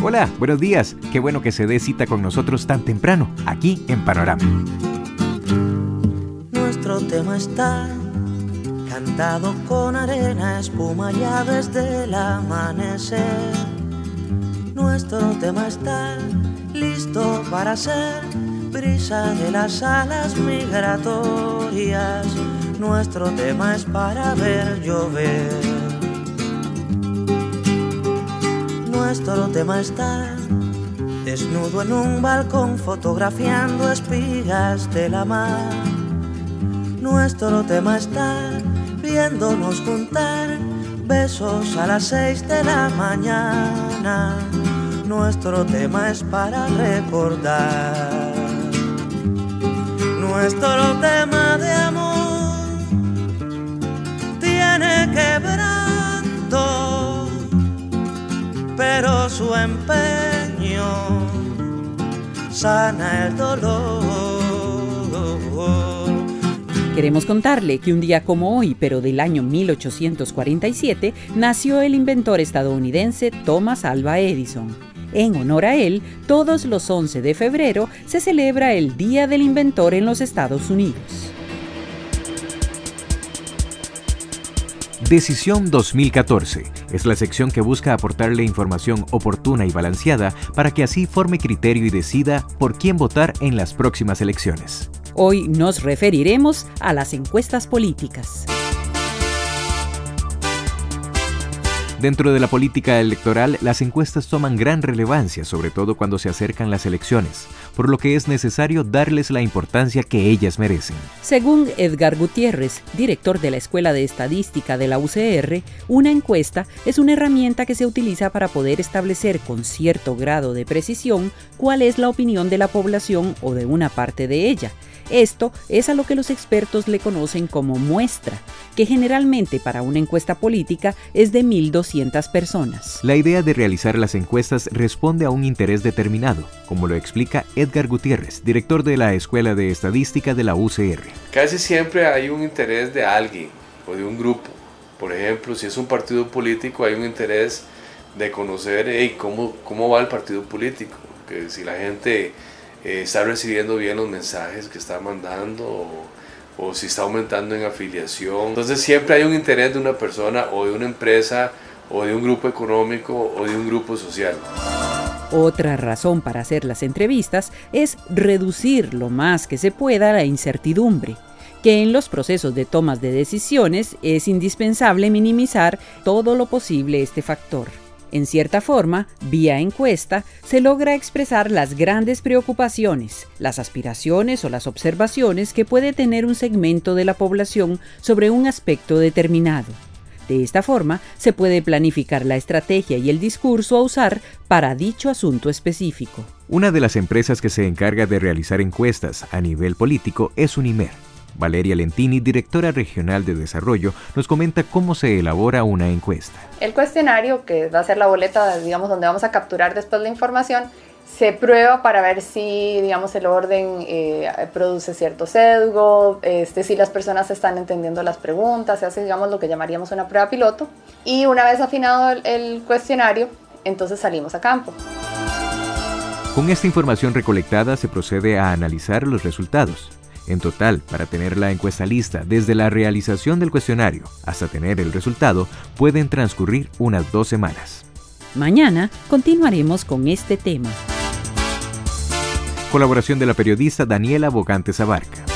Hola, buenos días. Qué bueno que se dé cita con nosotros tan temprano, aquí en Panorama. Nuestro tema está cantado con arena, espuma y aves del amanecer. Nuestro tema está listo para ser brisa de las alas migratorias. Nuestro tema es para ver llover. Nuestro tema está desnudo en un balcón fotografiando espigas de la mar. Nuestro tema está viéndonos juntar besos a las 6 de la mañana. Nuestro tema es para recordar. Nuestro tema de amor tiene quebranto, pero su empeño sana el dolor. Queremos contarle que un día como hoy, pero del año 1847, nació el inventor estadounidense Thomas Alva Edison. En honor a él, todos los 11 de febrero se celebra el Día del Inventor en los Estados Unidos. Decisión 2014 es la sección que busca aportarle información oportuna y balanceada para que así forme criterio y decida por quién votar en las próximas elecciones. Hoy nos referiremos a las encuestas políticas. Dentro de la política electoral, las encuestas toman gran relevancia, sobre todo cuando se acercan las elecciones, por lo que es necesario darles la importancia que ellas merecen. Según Edgar Gutiérrez, director de la Escuela de Estadística de la UCR, una encuesta es una herramienta que se utiliza para poder establecer con cierto grado de precisión cuál es la opinión de la población o de una parte de ella. Esto es a lo que los expertos le conocen como muestra, que generalmente para una encuesta política es de 1.200 personas. La idea de realizar las encuestas responde a un interés determinado, como lo explica Edgar Gutiérrez, director de la Escuela de Estadística de la UCR. Casi siempre hay un interés de alguien o de un grupo. Por ejemplo, si es un partido político, hay un interés de conocer cómo va el partido político, que si la gente está recibiendo bien los mensajes que está mandando o si está aumentando en afiliación. Entonces siempre hay un interés de una persona o de una empresa o de un grupo económico o de un grupo social. Otra razón para hacer las entrevistas es reducir lo más que se pueda la incertidumbre, que en los procesos de tomas de decisiones es indispensable minimizar todo lo posible este factor. En cierta forma, vía encuesta, se logra expresar las grandes preocupaciones, las aspiraciones o las observaciones que puede tener un segmento de la población sobre un aspecto determinado. De esta forma, se puede planificar la estrategia y el discurso a usar para dicho asunto específico. Una de las empresas que se encarga de realizar encuestas a nivel político es Unimer. Valeria Lentini, directora regional de desarrollo, nos comenta cómo se elabora una encuesta. El cuestionario, que va a ser la boleta, donde vamos a capturar después la información, se prueba para ver si, el orden produce cierto sesgo, si las personas están entendiendo las preguntas, se hace, lo que llamaríamos una prueba piloto. Y una vez afinado el cuestionario, entonces salimos a campo. Con esta información recolectada se procede a analizar los resultados. En total, para tener la encuesta lista desde la realización del cuestionario hasta tener el resultado, pueden transcurrir unas 2 semanas. Mañana continuaremos con este tema. Colaboración de la periodista Daniela Bogantes Abarca.